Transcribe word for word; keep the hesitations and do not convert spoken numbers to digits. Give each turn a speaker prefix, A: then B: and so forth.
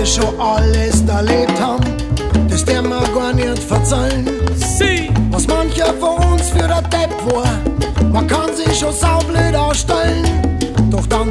A: schon alles erlebt haben, das der mir gar nicht verzeihen.
B: Sie.
A: Was mancher von uns für der Depp war, man kann sich schon saublöd ausstellen, doch dann